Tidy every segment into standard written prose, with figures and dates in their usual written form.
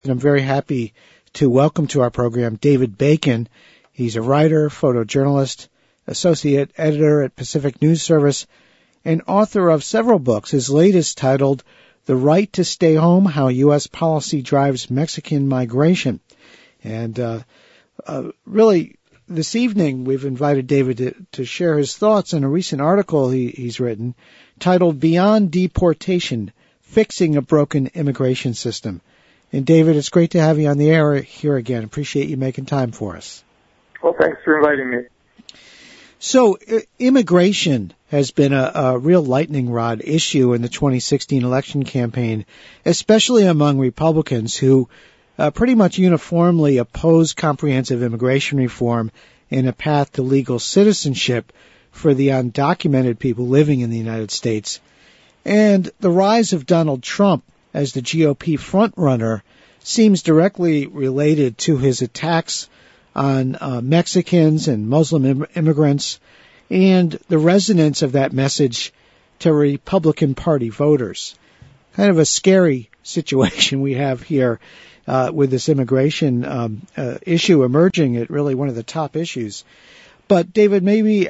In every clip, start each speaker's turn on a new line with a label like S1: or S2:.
S1: I'm very happy to welcome to our program David Bacon. He's a writer, photojournalist, associate editor at Pacific News Service, and author of several books. His latest titled The Right to Stay Home, How U.S. Policy Drives Mexican Migration. And really, this evening we've invited David to share his thoughts on a recent article he's written titled Beyond Deportation, Fixing a Broken Immigration System. And David, it's great to have you on the air here again. Appreciate you making time for us.
S2: Well, thanks for inviting me.
S1: So, immigration has been a real lightning rod issue in the 2016 election campaign, especially among Republicans who pretty much uniformly oppose comprehensive immigration reform and a path to legal citizenship for the undocumented people living in the United States. And the rise of Donald Trump as the GOP frontrunner seems directly related to his attacks on Mexicans and Muslim immigrants and the resonance of that message to Republican Party voters. Kind of a scary situation we have here with this immigration issue emerging at really one of the top issues. But David, maybe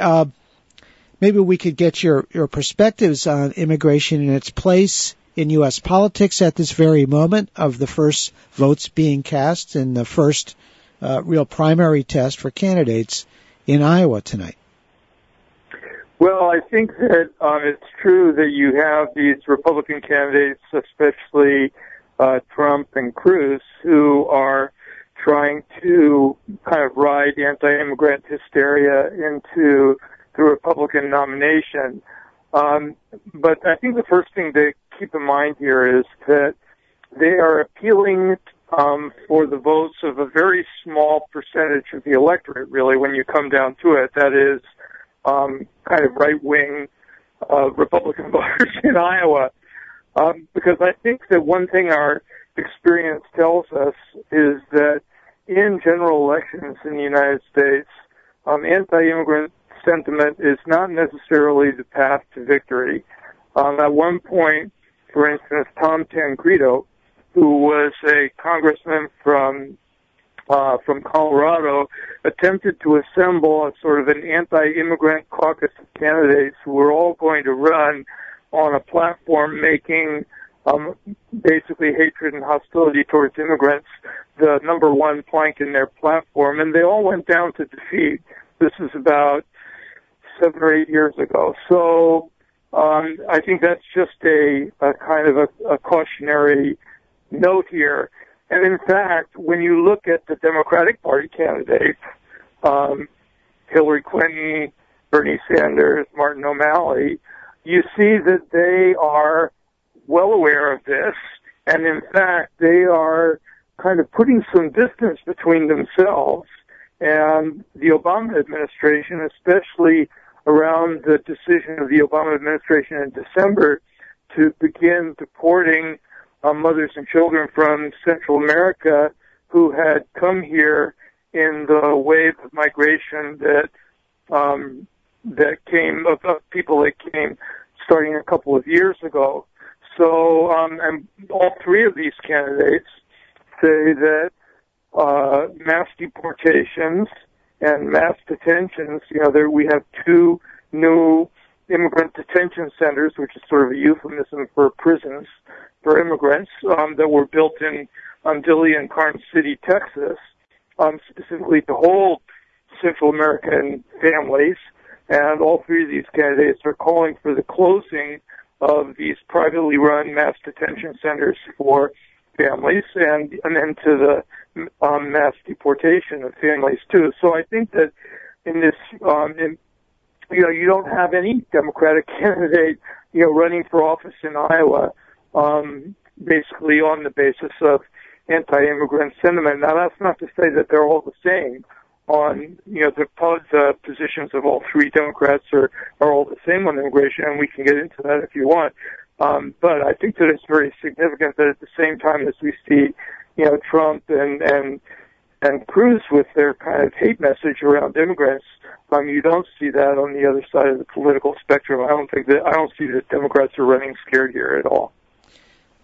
S1: we could get your perspectives on immigration and its place in U.S. politics at this very moment of the first votes being cast in the first real primary test for candidates in Iowa tonight.
S2: Well, I think that it's true that you have these Republican candidates, especially Trump and Cruz, who are trying to kind of ride anti-immigrant hysteria into the Republican nomination. But I think the first thing to keep in mind here is that they are appealing for the votes of a very small percentage of the electorate, really, when you come down to it. That is kind of right-wing Republican voters in Iowa. Because I think that one thing our experience tells us is that in general elections in the United States, anti-immigrant sentiment is not necessarily the path to victory. At one point, for instance, Tom Tancredo, who was a congressman from Colorado, attempted to assemble a sort of an anti-immigrant caucus of candidates who were all going to run on a platform making basically hatred and hostility towards immigrants the number one plank in their platform, and they all went down to defeat. This is about 7 or 8 years ago. So I think that's just a kind of a cautionary note here. And in fact, when you look at the Democratic Party candidates, Hillary Clinton, Bernie Sanders, Martin O'Malley, you see that they are well aware of this, and in fact, they are kind of putting some distance between themselves and the Obama administration, especially around the decision of the Obama administration in December to begin deporting mothers and children from Central America who had come here in the wave of migration that came of people that came starting a couple of years ago. So, and all three of these candidates say that mass deportations and mass detentions, we have 2 new immigrant detention centers, which is sort of a euphemism for prisons for immigrants, that were built in Dilley and Karnes City, Texas, specifically to hold Central American families. And all three of these candidates are calling for the closing of these privately run mass detention centers for families and then to the mass deportation of families too. So I think that in this, you don't have any Democratic candidate, running for office in Iowa, basically on the basis of anti-immigrant sentiment. Now that's not to say that they're all the same on, the positions of all three Democrats are all the same on immigration, and we can get into that if you want. But I think that it's very significant that at the same time as we see, Trump and Cruz with their kind of hate message around immigrants, you don't see that on the other side of the political spectrum. I don't see that Democrats are running scared here at all.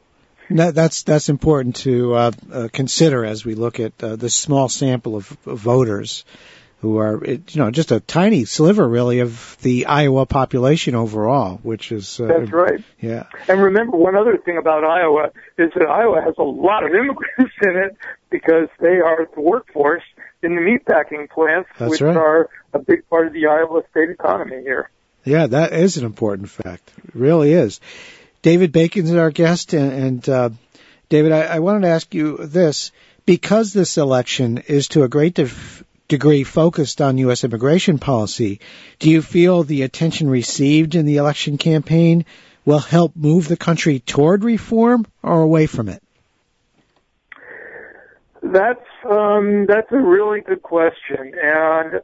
S1: No, that's important to consider as we look at this small sample of voters who are, just a tiny sliver, really, of the Iowa population overall, which is...
S2: That's right.
S1: Yeah.
S2: And remember, one other thing about Iowa is that Iowa has a lot of immigrants in it because they are the workforce in the meatpacking plants, which are a big part of the Iowa state economy here.
S1: Yeah, that is an important fact. It really is. David Bacon's our guest, and David, I wanted to ask you this. Because this election is to a great degree focused on U.S. immigration policy, do you feel the attention received in the election campaign will help move the country toward reform or away from it?
S2: That's a really good question, and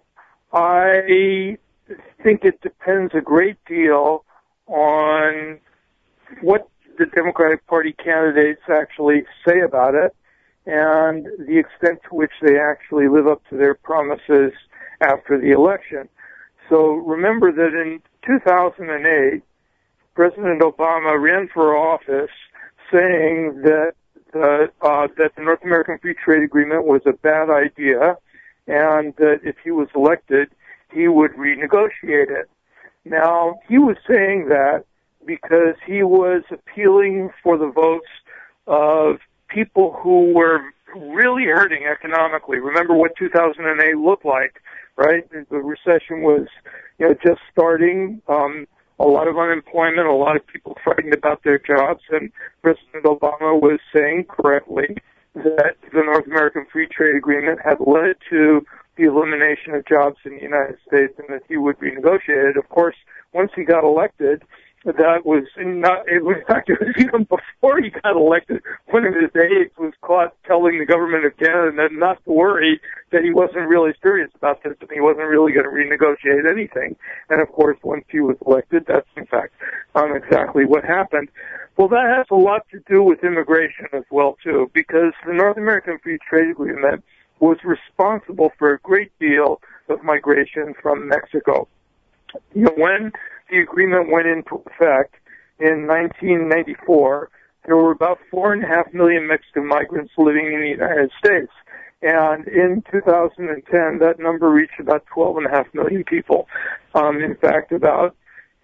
S2: I think it depends a great deal on what the Democratic Party candidates actually say about it and the extent to which they actually live up to their promises after the election. So remember that in 2008, President Obama ran for office saying that the North American Free Trade Agreement was a bad idea and that if he was elected, he would renegotiate it. Now, he was saying that because he was appealing for the votes of people who were really hurting economically. Remember what 2008 looked like, right? The recession was, just starting. A lot of unemployment, a lot of people frightened about their jobs, and President Obama was saying correctly that the North American Free Trade Agreement had led to the elimination of jobs in the United States and that he would renegotiate it. Of course, once he got elected, that was not, it was even before he got elected, one of his aides was caught telling the government of Canada not to worry, that he wasn't really serious about this and he wasn't really going to renegotiate anything. And of course, once he was elected, that's in fact exactly what happened. Well, that has a lot to do with immigration as well, too, because the North American Free Trade Agreement was responsible for a great deal of migration from Mexico. When the agreement went into effect in 1994, there were about 4.5 million Mexican migrants living in the United States. And in 2010, that number reached about 12.5 million people. In fact, about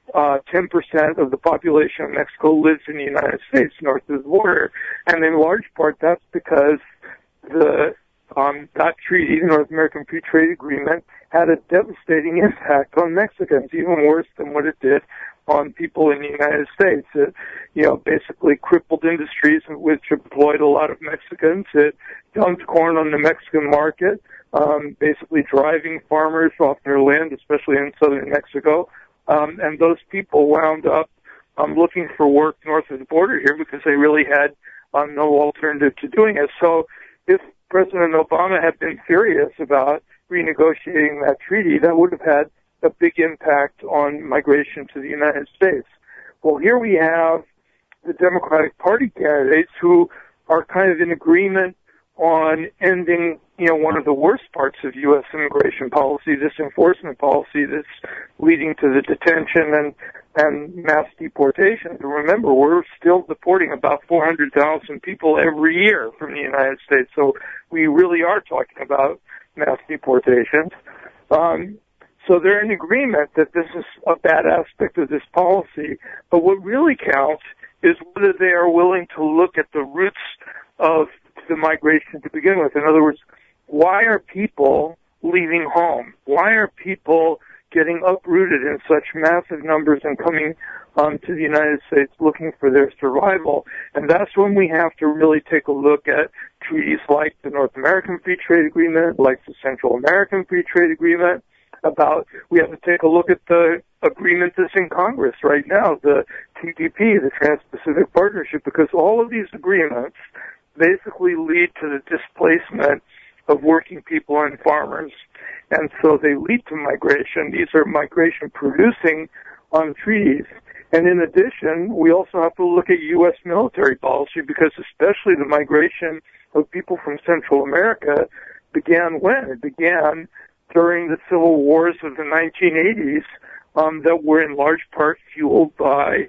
S2: 10% of the population of Mexico lives in the United States north of the border. And in large part, that's because that treaty, the North American Free Trade Agreement, had a devastating impact on Mexicans, even worse than what it did on people in the United States. It, basically crippled industries which employed a lot of Mexicans. It dumped corn on the Mexican market, basically driving farmers off their land, especially in southern Mexico. And those people wound up looking for work north of the border here because they really had no alternative to doing it. So if President Obama had been serious about renegotiating that treaty, that would have had a big impact on migration to the United States. Well, here we have the Democratic Party candidates who are kind of in agreement on ending, one of the worst parts of U.S. immigration policy, this enforcement policy that's leading to the detention and mass deportation. And remember, we're still deporting about 400,000 people every year from the United States, so we really are talking about mass deportations. So they're in agreement that this is a bad aspect of this policy, but what really counts is whether they are willing to look at the roots of the migration to begin with. In other words, why are people leaving home? Why are people getting uprooted in such massive numbers and coming to the United States looking for their survival? And that's when we have to really take a look at treaties like the North American Free Trade Agreement, like the Central American Free Trade Agreement. We have to take a look at the agreement that's in Congress right now, the TPP, the Trans-Pacific Partnership, because all of these agreements basically lead to the displacement of working people and farmers. And so they lead to migration. These are migration-producing treaties. And in addition, we also have to look at U.S. military policy because especially the migration of people from Central America began when? It began during the civil wars of the 1980s that were in large part fueled by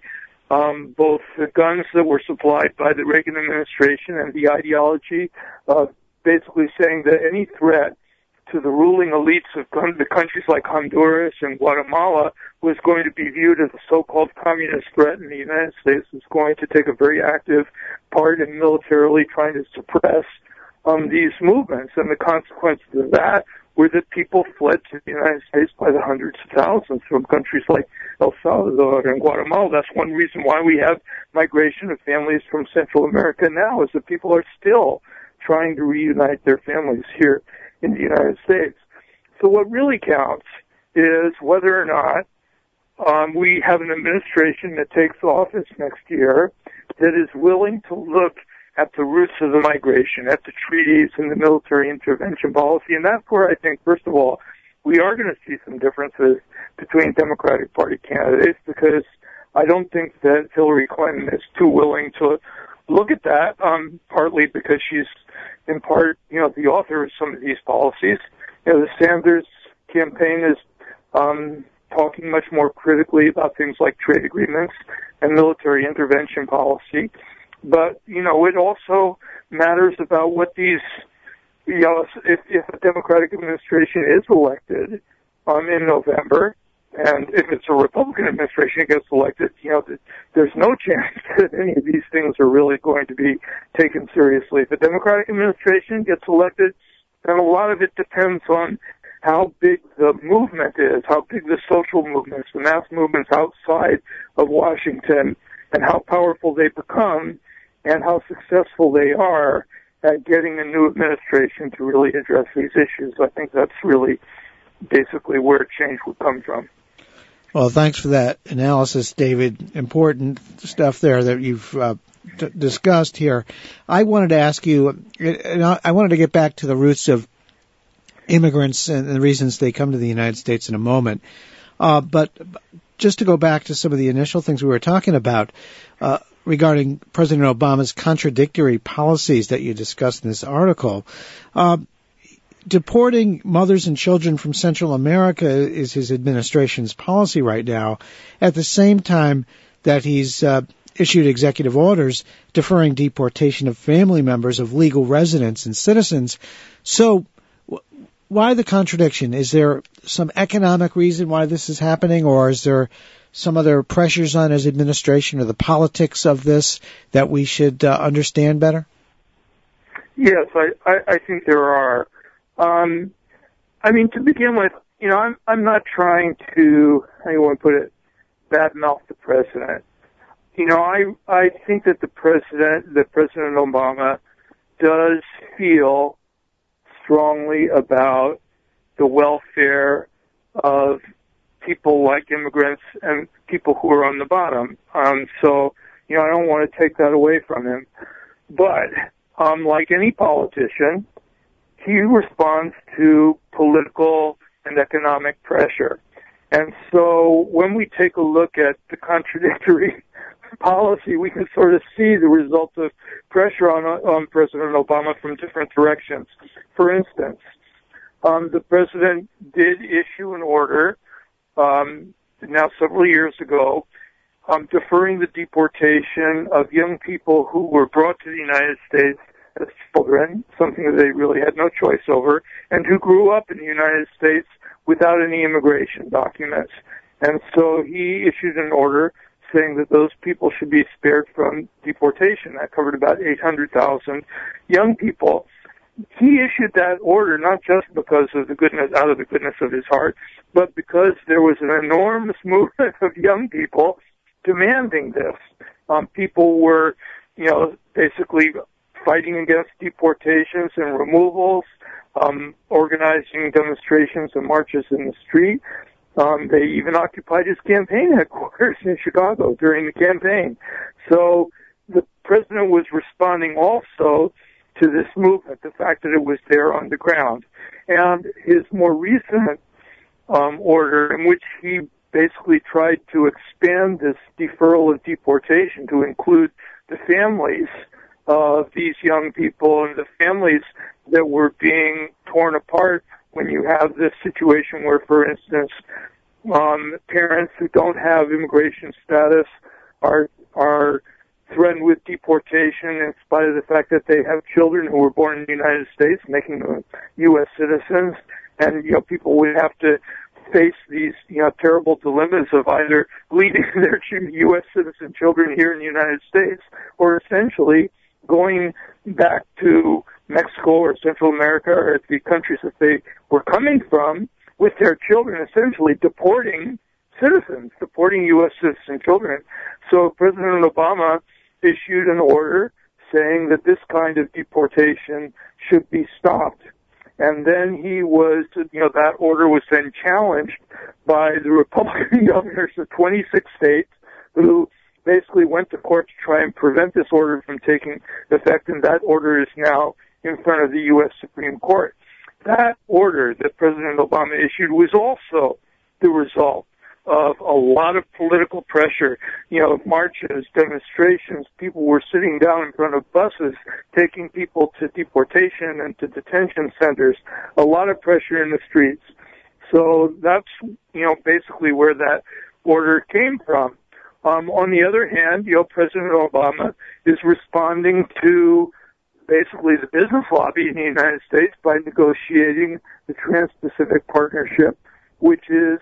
S2: both the guns that were supplied by the Reagan administration and the ideology of basically saying that any threat to the ruling elites of the countries like Honduras and Guatemala was going to be viewed as a so-called communist threat, and the United States was going to take a very active part in militarily trying to suppress these movements. And the consequences of that were that people fled to the United States by the hundreds of thousands from countries like El Salvador and Guatemala. That's one reason why we have migration of families from Central America now, is that people are still trying to reunite their families here in the United States. So what really counts is whether or not we have an administration that takes office next year that is willing to look at the roots of the migration, at the treaties and the military intervention policy. And that's where I think, first of all, we are going to see some differences between Democratic Party candidates, because I don't think that Hillary Clinton is too willing to look at that, partly because she's, in part, the author of some of these policies. The Sanders campaign is talking much more critically about things like trade agreements and military intervention policy. But, it also matters about what these, if a Democratic administration is elected in November, and if it's a Republican administration that gets elected, there's no chance that any of these things are really going to be taken seriously. If a Democratic administration gets elected, then a lot of it depends on how big the movement is, how big the social movements, the mass movements outside of Washington, and how powerful they become, and how successful they are at getting a new administration to really address these issues. I think that's really basically where change would come from.
S1: Well, thanks for that analysis, David. Important stuff there that you've discussed here. I wanted to ask you, I wanted to get back to the roots of immigrants and the reasons they come to the United States in a moment. But just to go back to some of the initial things we were talking about, regarding President Obama's contradictory policies that you discussed in this article, deporting mothers and children from Central America is his administration's policy right now, at the same time that he's issued executive orders deferring deportation of family members of legal residents and citizens. So why the contradiction? Is there some economic reason why this is happening, or is there some other pressures on his administration or the politics of this that we should understand better?
S2: Yes, I think there are. To begin with, I'm not trying to, how do you want to put it, badmouth the president. I think that President Obama does feel strongly about the welfare of people like immigrants and people who are on the bottom. So I don't want to take that away from him. But, like any politician, he responds to political and economic pressure. And so when we take a look at the contradictory policy, we can sort of see the result of pressure on President Obama from different directions. For instance, the president did issue an order now several years ago deferring the deportation of young people who were brought to the United States as children, something that they really had no choice over, and who grew up in the United States without any immigration documents. And so he issued an order saying that those people should be spared from deportation. That covered about 800,000 young people. He issued that order not just because of out of the goodness of his heart, but because there was an enormous movement of young people demanding this. People were, basically fighting against deportations and removals, organizing demonstrations and marches in the street. They even occupied his campaign headquarters in Chicago during the campaign. So the president was responding also to this movement, the fact that it was there on the ground. And his more recent order, in which he basically tried to expand this deferral of deportation to include the families of these young people and the families that were being torn apart when you have this situation where, for instance, parents who don't have immigration status are are threatened with deportation in spite of the fact that they have children who were born in the United States, making them U.S. citizens. And, people would have to face these, terrible dilemmas of either leaving their U.S. citizen children here in the United States or essentially going back to Mexico or Central America or the countries that they were coming from with their children, essentially deporting citizens, deporting U.S. citizen children. So President Obama issued an order saying that this kind of deportation should be stopped. And then that order was then challenged by the Republican governors of 26 states who basically went to court to try and prevent this order from taking effect, and that order is now in front of the U.S. Supreme Court. That order that President Obama issued was also the result of a lot of political pressure, marches, demonstrations. People were sitting down in front of buses, taking people to deportation and to detention centers, a lot of pressure in the streets. So that's, basically where that order came from. On the other hand, President Obama is responding to basically the business lobby in the United States by negotiating the Trans-Pacific Partnership, which is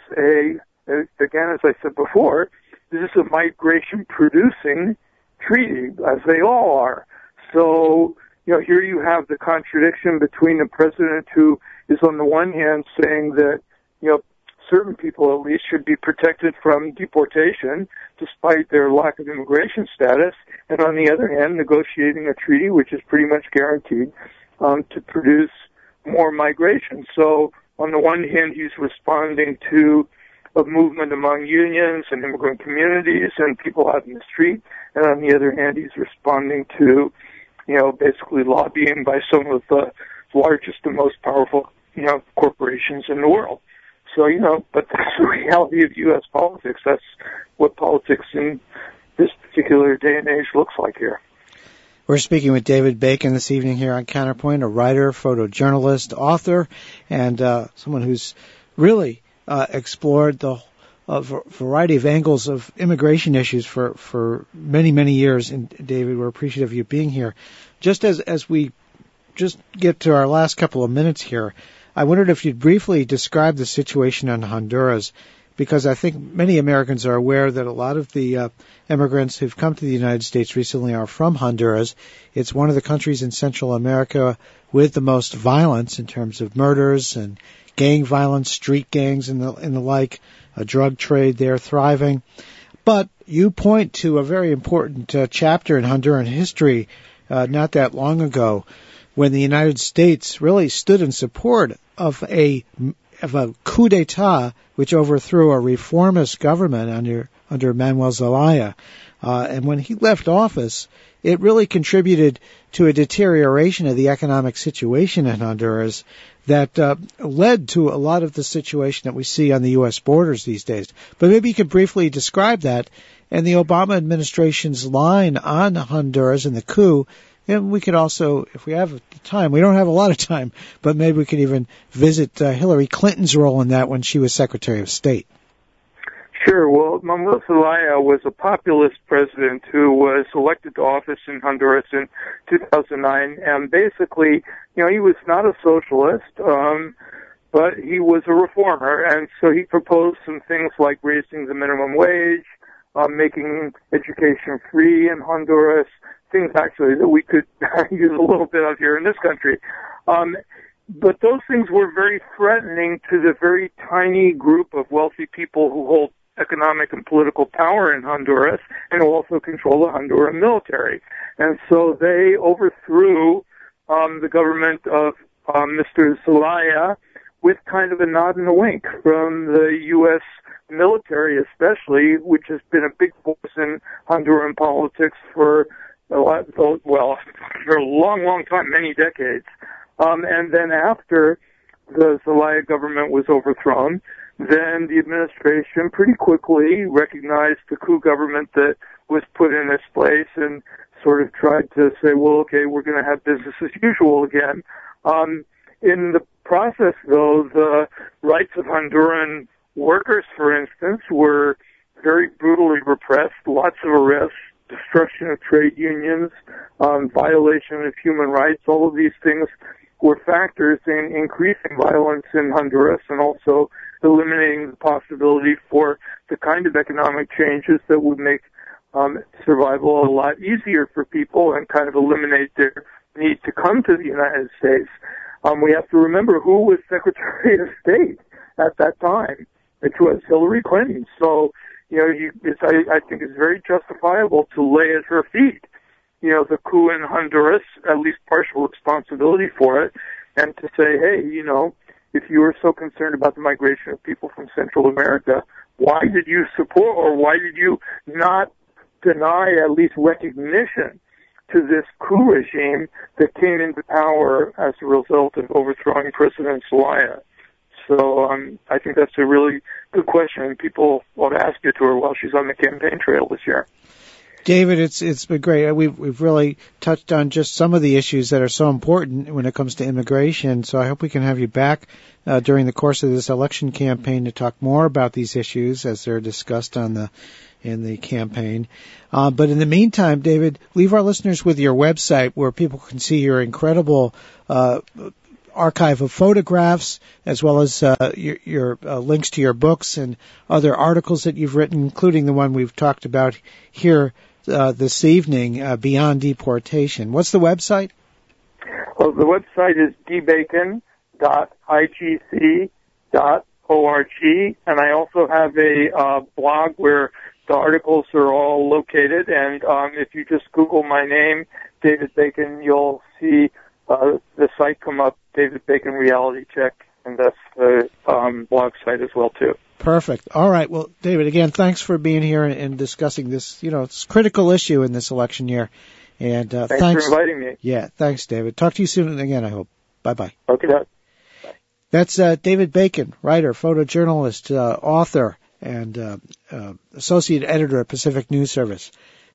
S2: again, as I said before, this is a migration-producing treaty, as they all are. So, here you have the contradiction between the president who is on the one hand saying that, certain people at least should be protected from deportation despite their lack of immigration status, and on the other hand, negotiating a treaty which is pretty much guaranteed to produce more migration. So, on the one hand, he's responding to a movement among unions and immigrant communities and people out in the street, and on the other hand, he's responding to, basically lobbying by some of the largest and most powerful, corporations in the world. So, but that's the reality of U.S. politics. That's what politics in this particular day and age looks like here.
S1: We're speaking with David Bacon this evening here on Counterpoint, a writer, photojournalist, author, and someone who's really explored the variety of angles of immigration issues for many, many years. And David, we're appreciative of you being here. Just as we just get to our last couple of minutes here, I wondered if you'd briefly describe the situation in Honduras, because I think many Americans are aware that a lot of the immigrants who've come to the United States recently are from Honduras. It's one of the countries in Central America with the most violence in terms of murders and gang violence, street gangs and the like, a drug trade there thriving. But you point to a very important chapter in Honduran history not that long ago when the United States really stood in support of a coup d'etat which overthrew a reformist government under Manuel Zelaya. And when he left office, it really contributed to a deterioration of the economic situation in Honduras that led to a lot of the situation that we see on the U.S. borders these days. But maybe you could briefly describe that and the Obama administration's line on Honduras and the coup. And we could also, if we have time, we don't have a lot of time, but maybe we could even visit Hillary Clinton's role in that when she was Secretary of State.
S2: Sure. Well, Manuel Zelaya was a populist president who was elected to office in Honduras in 2009, and basically, he was not a socialist, but he was a reformer, and so he proposed some things like raising the minimum wage, making education free in Honduras, things actually that we could use a little bit of here in this country. But those things were very threatening to the very tiny group of wealthy people who hold economic and political power in Honduras and who also control the Honduran military. And so they overthrew the government of Mr. Zelaya with kind of a nod and a wink from the U.S. military especially, which has been a big force in Honduran politics for a long, long time, many decades. And then after the Zelaya government was overthrown, then the administration pretty quickly recognized the coup government that was put in its place and sort of tried to say, well, okay, we're going to have business as usual again. In the process, though, the rights of Honduran workers, for instance, were very brutally repressed, lots of arrests, destruction of trade unions, violation of human rights. All of these things were factors in increasing violence in Honduras and also eliminating the possibility for the kind of economic changes that would make survival a lot easier for people and kind of eliminate their need to come to the United States. We have to remember who was Secretary of State at that time. It was Hillary Clinton. So, I think it's very justifiable to lay at her feet, the coup in Honduras, at least partial responsibility for it, and to say, hey, if you were so concerned about the migration of people from Central America, why did you support or why did you not deny at least recognition to this coup regime that came into power as a result of overthrowing President Zelaya? So I think that's a really good question, and people ought to ask it to her while she's on the campaign trail this year.
S1: David, it's been great. We've really touched on just some of the issues that are so important when it comes to immigration. So I hope we can have you back during the course of this election campaign to talk more about these issues as they're discussed in the campaign. But in the meantime, David, leave our listeners with your website where people can see your incredible archive of photographs, as well as your links to your books and other articles that you've written, including the one we've talked about here this evening, Beyond Deportation. What's the website?
S2: Well, the website is dbacon.igc.org, and I also have a blog where the articles are all located, and if you just Google my name, David Bacon, you'll see the site come up, David Bacon Reality Check, and that's the blog site as well, too.
S1: Perfect. All right. Well, David, again, thanks for being here and discussing this, it's a critical issue in this election year. And
S2: thanks for inviting me.
S1: Yeah, thanks, David. Talk to you soon again, I hope. Bye-bye.
S2: Okay, Bye.
S1: That's David Bacon, writer, photojournalist, author, and associate editor at Pacific News Service.